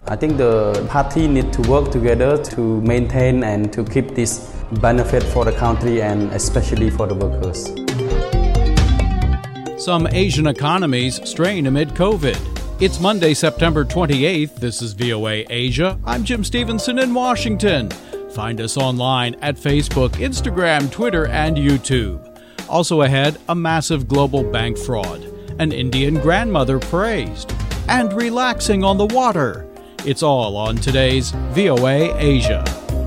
I think the party need to work together to maintain and to keep this benefit for the country and especially for the workers. Some Asian economies strain amid COVID. It's Monday, September 28th. This is VOA Asia. I'm Jim Stevenson in Washington. Find us online at Facebook, Instagram, Twitter, and YouTube. Also ahead, a massive global bank fraud, an Indian grandmother praised, and relaxing on the water. It's all on today's VOA Asia.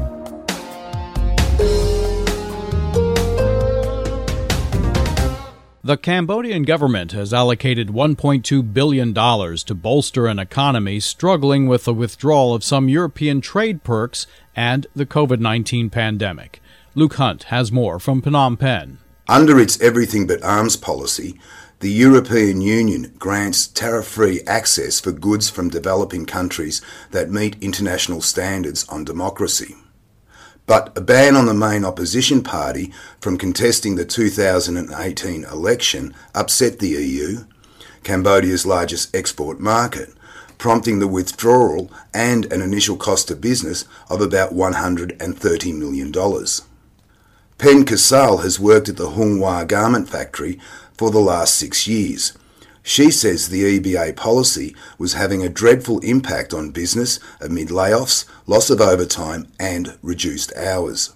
The Cambodian government has allocated $1.2 billion to bolster an economy struggling with the withdrawal of some European trade perks and the COVID-19 pandemic. Luke Hunt has more from Phnom Penh. Under its everything but arms policy, the European Union grants tariff-free access for goods from developing countries that meet international standards on democracy. But a ban on the main opposition party from contesting the 2018 election upset the EU, Cambodia's largest export market, prompting the withdrawal and an initial cost of business of about $130 million. Pen Kassal has worked at the Hung Hwa garment factory for the last 6 years. She says the EBA policy was having a dreadful impact on business amid layoffs, loss of overtime and reduced hours.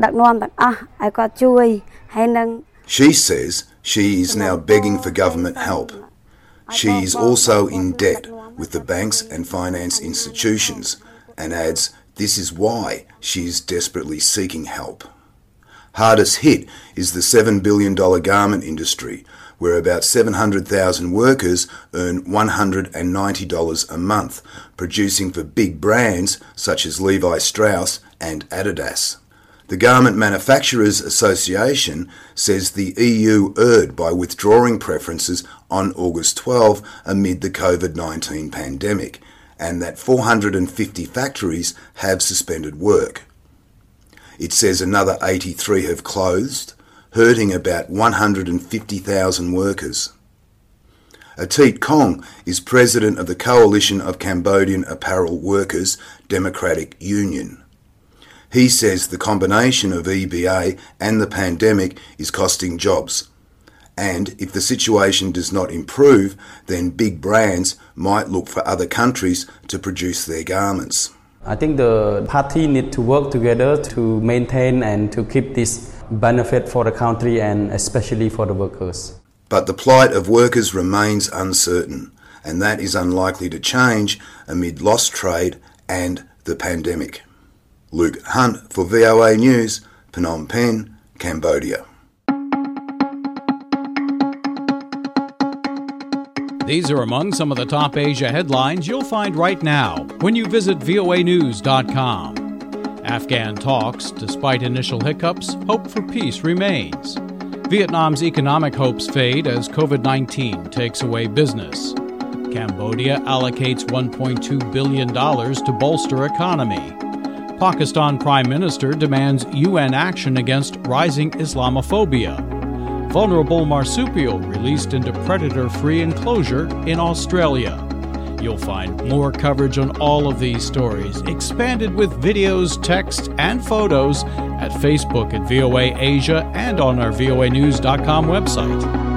She says she is now begging for government help. She is also in debt with the banks and finance institutions and adds this is why she is desperately seeking help. Hardest hit is the $7 billion garment industry, where about 700,000 workers earn $190 a month, producing for big brands such as Levi Strauss and Adidas. The Garment Manufacturers Association says the EU erred by withdrawing preferences on August 12 amid the COVID-19 pandemic, and that 450 factories have suspended work. It says another 83 have closed, hurting about 150,000 workers. Atit Kong is president of the Coalition of Cambodian Apparel Workers Democratic Union. He says the combination of EBA and the pandemic is costing jobs, and if the situation does not improve, then big brands might look for other countries to produce their garments. I think the party need to work together to maintain and to keep this benefit for the country and especially for the workers. But the plight of workers remains uncertain, and that is unlikely to change amid lost trade and the pandemic. Luke Hunt for VOA News, Phnom Penh, Cambodia. These are among some of the top Asia headlines you'll find right now when you visit voanews.com. Afghan talks, despite initial hiccups, hope for peace remains. Vietnam's economic hopes fade as COVID-19 takes away business. Cambodia allocates $1.2 billion to bolster economy. Pakistan Prime Minister demands UN action against rising Islamophobia. Vulnerable marsupial released into predator-free enclosure in Australia. You'll find more coverage on all of these stories, expanded with videos, text, and photos at Facebook at VOA Asia and on our voanews.com website.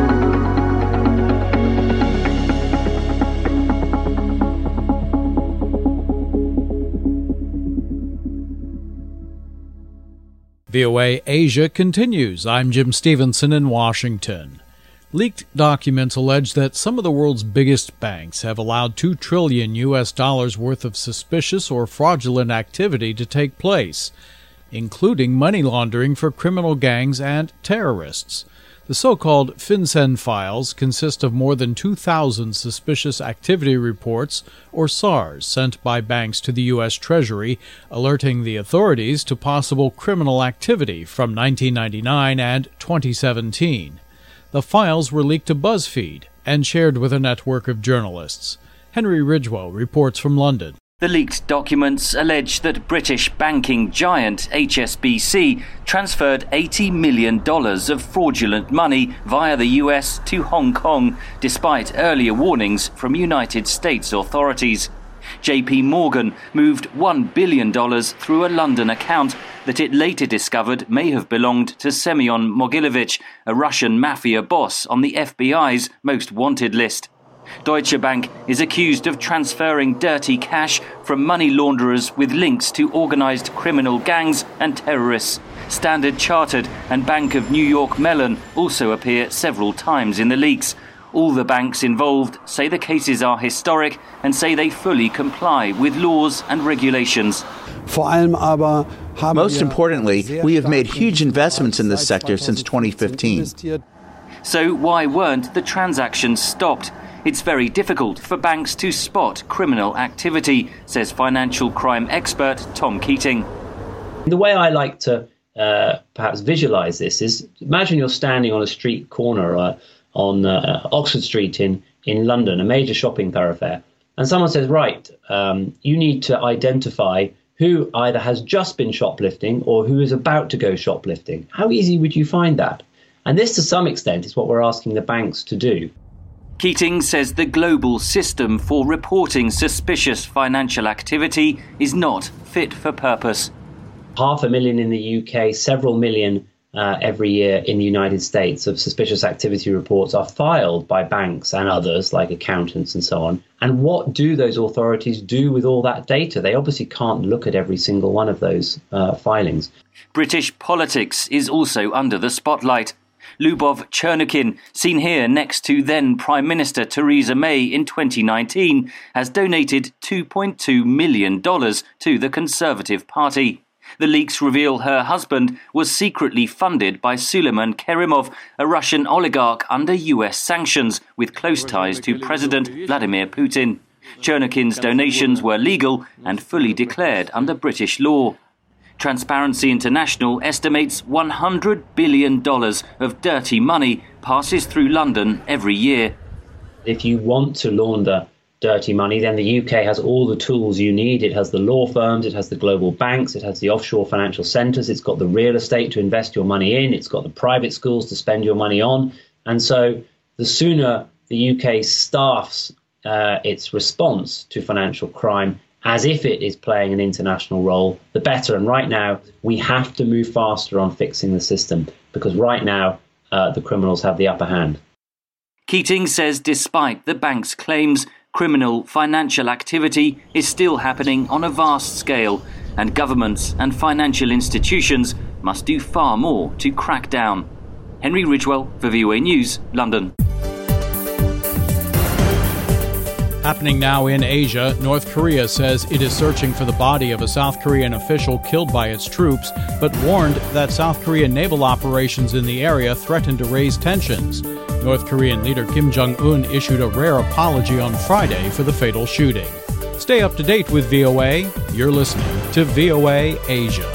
VOA Asia continues. I'm Jim Stevenson in Washington. Leaked documents allege that some of the world's biggest banks have allowed $2 trillion worth of suspicious or fraudulent activity to take place, including money laundering for criminal gangs and terrorists. The so-called FinCEN files consist of more than 2,000 suspicious activity reports, or SARs, sent by banks to the U.S. Treasury, alerting the authorities to possible criminal activity from 1999 and 2017. The files were leaked to BuzzFeed and shared with a network of journalists. Henry Ridgwell reports from London. The leaked documents allege that British banking giant HSBC transferred $80 million of fraudulent money via the US to Hong Kong, despite earlier warnings from United States authorities. JP Morgan moved $1 billion through a London account that it later discovered may have belonged to Semyon Mogilevich, a Russian mafia boss on the FBI's most wanted list. Deutsche Bank is accused of transferring dirty cash from money launderers with links to organised criminal gangs and terrorists. Standard Chartered and Bank of New York Mellon also appear several times in the leaks. All the banks involved say the cases are historic and say they fully comply with laws and regulations. Most importantly, we have made huge investments in this sector since 2015. So why weren't the transactions stopped? It's very difficult for banks to spot criminal activity, says financial crime expert Tom Keating. The way I like to perhaps visualise this is, imagine you're standing on a street corner on Oxford Street in London, a major shopping thoroughfare, and someone says, right, you need to identify who either has just been shoplifting or who is about to go shoplifting. How easy would you find that? And this, to some extent, is what we're asking the banks to do. Keating says the global system for reporting suspicious financial activity is not fit for purpose. 500,000 in the UK, several million every year in the United States of suspicious activity reports are filed by banks and others like accountants and so on. And what do those authorities do with all that data? They obviously can't look at every single one of those filings. British politics is also under the spotlight. Lyubov Chernyshkin, seen here next to then Prime Minister Theresa May in 2019, has donated $2.2 million to the Conservative Party. The leaks reveal her husband was secretly funded by Suleiman Kerimov, a Russian oligarch under US sanctions with close ties to President Vladimir Putin. Chernyshkin's donations were legal and fully declared under British law. Transparency International estimates $100 billion of dirty money passes through London every year. If you want to launder dirty money, then the UK has all the tools you need. It has the law firms, it has the global banks, it has the offshore financial centres, it's got the real estate to invest your money in, it's got the private schools to spend your money on. And so the sooner the UK staffs its response to financial crime as if it is playing an international role, the better. And right now, we have to move faster on fixing the system, because right now, the criminals have the upper hand. Keating says despite the bank's claims, criminal financial activity is still happening on a vast scale, and governments and financial institutions must do far more to crack down. Henry Ridgewell for VOA News, London. Happening now in Asia, North Korea says it is searching for the body of a South Korean official killed by its troops, but warned that South Korean naval operations in the area threaten to raise tensions. North Korean leader Kim Jong-un issued a rare apology on Friday for the fatal shooting. Stay up to date with VOA. You're listening to VOA Asia.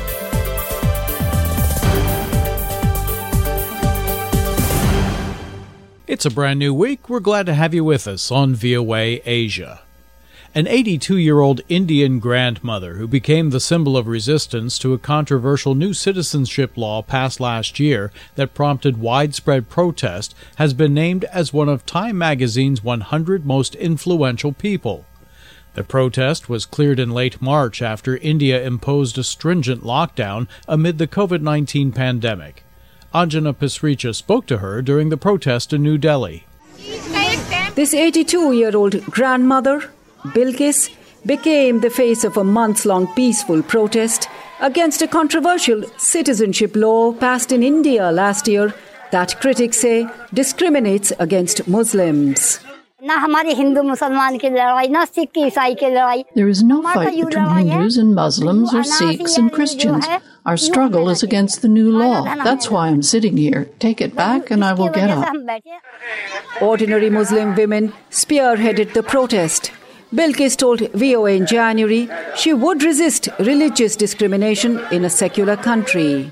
It's a brand new week. We're glad to have you with us on VOA Asia. An 82-year-old Indian grandmother who became the symbol of resistance to a controversial new citizenship law passed last year that prompted widespread protest has been named as one of Time magazine's 100 most influential people. The protest was cleared in late March after India imposed a stringent lockdown amid the COVID-19 pandemic. Anjana Pasricha spoke to her during the protest in New Delhi. This 82-year-old grandmother, Bilkis, became the face of a months-long peaceful protest against a controversial citizenship law passed in India last year that critics say discriminates against Muslims. There is no fight between Hindus and Muslims or Sikhs and Christians. Our struggle is against the new law. That's why I'm sitting here. Take it back and I will get up. Ordinary Muslim women spearheaded the protest. Bilkis told VOA in January she would resist religious discrimination in a secular country.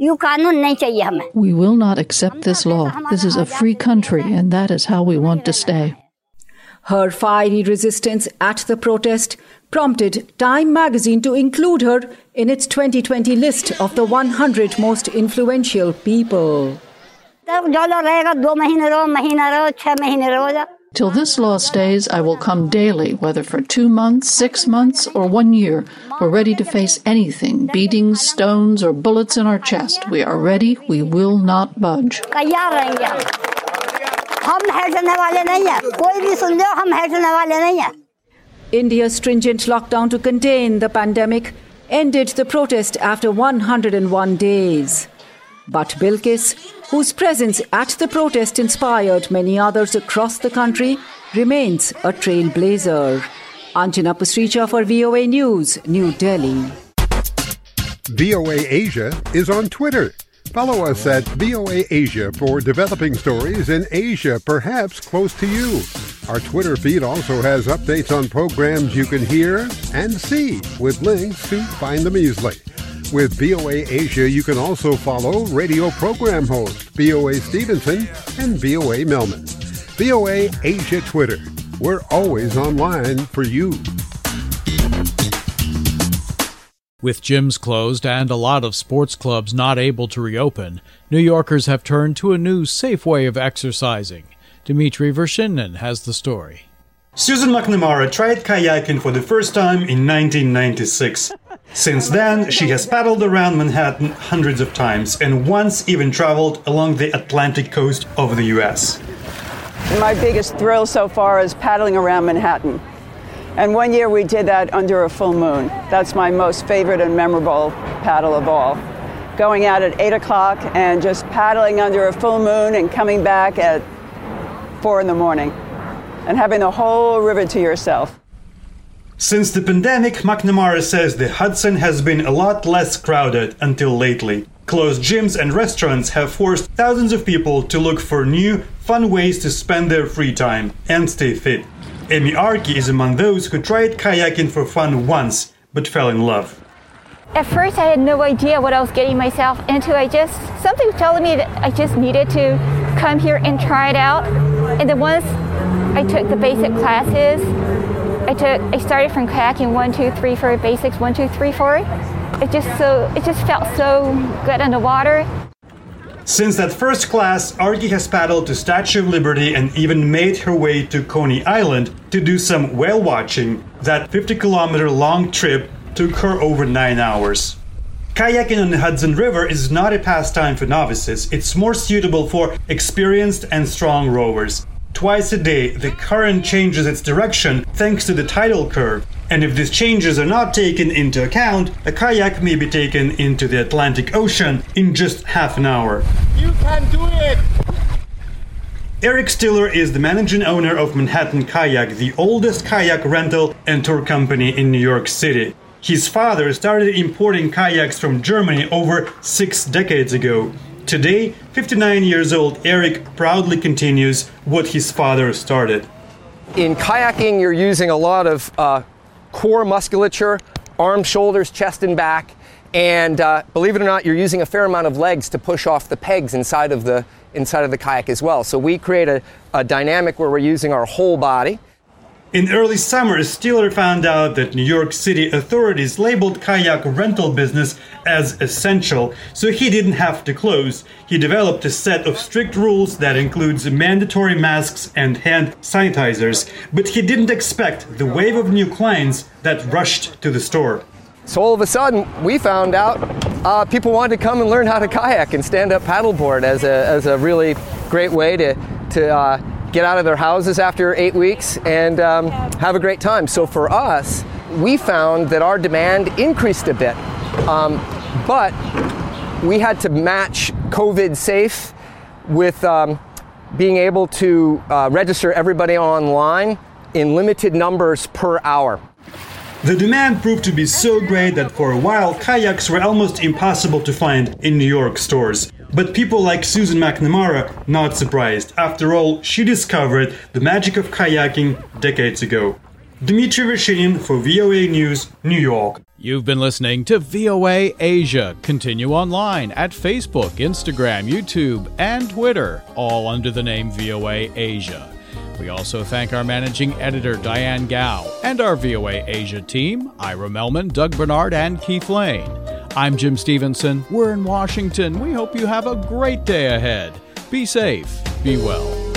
We will not accept this law. This is a free country, and that is how we want to stay. Her fiery resistance at the protest prompted Time magazine to include her in its 2020 list of the 100 most influential people. Till this law stays, I will come daily, whether for 2 months, 6 months, or 1 year. We're ready to face anything, beatings, stones, or bullets in our chest. We are ready. We will not budge. India's stringent lockdown to contain the pandemic ended the protest after 101 days. But Bilkis, whose presence at the protest inspired many others across the country, remains a trailblazer. Anjana Pasricha for VOA News, New Delhi. VOA Asia is on Twitter. Follow us at VOA Asia for developing stories in Asia, perhaps close to you. Our Twitter feed also has updates on programs you can hear and see, with links to find them easily. With VOA Asia, you can also follow radio program host VOA Stevenson and VOA Melman. VOA Asia Twitter. We're always online for you. With gyms closed and a lot of sports clubs not able to reopen, New Yorkers have turned to a new, safe way of exercising. Dmitry Vershinin has the story. Susan McNamara tried kayaking for the first time in 1996. Since then, she has paddled around Manhattan hundreds of times and once even traveled along the Atlantic coast of the U.S. My biggest thrill so far is paddling around Manhattan. And one year we did that under a full moon. That's my most favorite and memorable paddle of all. Going out at 8 o'clock and just paddling under a full moon and coming back at 4 in the morning and having the whole river to yourself. Since the pandemic, McNamara says the Hudson has been a lot less crowded until lately. Closed gyms and restaurants have forced thousands of people to look for new, fun ways to spend their free time and stay fit. Amy Arki is among those who tried kayaking for fun once, but fell in love. At first, I had no idea what I was getting myself into. Something told me that I just needed to come here and try it out. And then once I took the basic classes, I started from kayaking 1, 2, 3, 4 basics, 1, 2, 3, 4. It just felt so good in the water. Since that first class, Arki has paddled to Statue of Liberty and even made her way to Coney Island to do some whale watching. That 50-kilometer long trip took her over 9 hours. Kayaking on the Hudson River is not a pastime for novices. It's more suitable for experienced and strong rowers. Twice a day, the current changes its direction thanks to the tidal curve. And if these changes are not taken into account, a kayak may be taken into the Atlantic Ocean in just half an hour. You can do it! Eric Stiller is the managing owner of Manhattan Kayak, the oldest kayak rental and tour company in New York City. His father started importing kayaks from Germany over 6 decades ago. Today, 59 years old, Eric proudly continues what his father started. In kayaking, you're using a lot of core musculature, arms, shoulders, chest, and back. And believe it or not, you're using a fair amount of legs to push off the pegs inside of the kayak as well. So we create a dynamic where we're using our whole body. In early summer, Stiller found out that New York City authorities labeled kayak rental business as essential, so he didn't have to close. He developed a set of strict rules that includes mandatory masks and hand sanitizers, but he didn't expect the wave of new clients that rushed to the store. So all of a sudden, we found out people wanted to come and learn how to kayak and stand-up paddleboard as a really great way to get out of their houses after 8 weeks and have a great time. So for us, we found that our demand increased a bit, but we had to match COVID safe with being able to register everybody online in limited numbers per hour. The demand proved to be so great that for a while, kayaks were almost impossible to find in New York stores. But people like Susan McNamara, not surprised. After all, she discovered the magic of kayaking decades ago. Dmitry Vershinin for VOA News, New York. You've been listening to VOA Asia. Continue online at Facebook, Instagram, YouTube, and Twitter, all under the name VOA Asia. We also thank our managing editor, Diane Gao, and our VOA Asia team, Ira Melman, Doug Bernard, and Keith Lane. I'm Jim Stevenson. We're in Washington. We hope you have a great day ahead. Be safe. Be well.